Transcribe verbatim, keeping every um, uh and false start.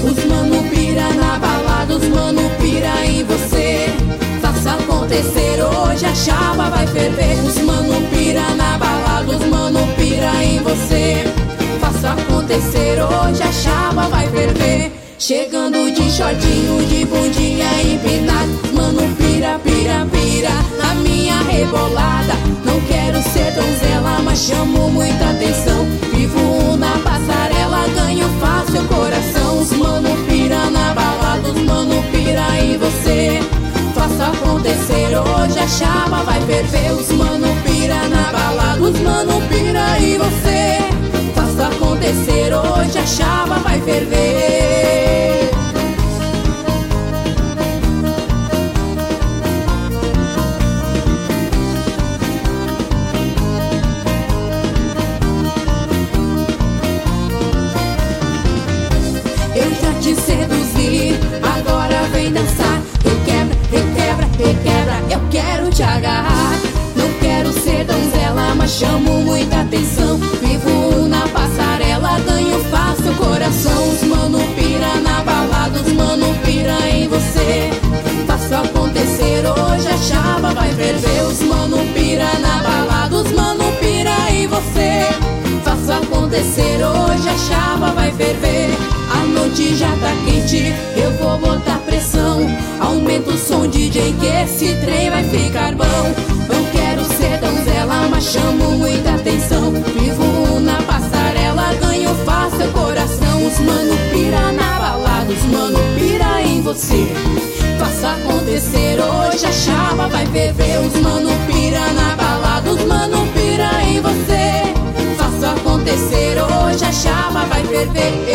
Os mano pira na balada, os mano pira em você. Faça acontecer, hoje a chapa vai ferver. Os mano pira na balada, os mano pira em você. Faça acontecer, hoje a chapa vai ferver. Chegando de shortinho, de bundinha empinada. Mano pira, pira, pira na minha rebolada. Não quero ser donzela, mas chamo muita atenção. Vivo na passarela, ganho fácil coração. Os mano pira na balada, os mano pira em você. Faça acontecer, hoje a chapa vai ferver. Os mano pira na balada, os mano pira em você. Faça acontecer, hoje a chapa vai ferver. Eu já te seduzi, agora vem dançar. Requebra, requebra, requebra, eu quero te agarrar. Não quero ser donzela, mas chamo muita atenção. Vivo na passarela, ganho fácil coração. Os mano pira na balada, os mano pira em você. Faço acontecer, hoje a chapa vai ferver. Os mano pira na balada, os mano pira em você. Faço acontecer, hoje a chapa vai ferver. A noite já tá quente, eu vou botar pressão. Aumenta o som, D J, que esse trem vai ficar bom. Não quero ser donzela, mas chamo muita atenção. Vivo na passarela, ganho fácil coração. Os mano pira na balada, os mano pira em você. Faça acontecer, hoje a chapa vai ferver. Os mano pira na balada, os mano pira em você. Faça acontecer, hoje a chapa vai ferver.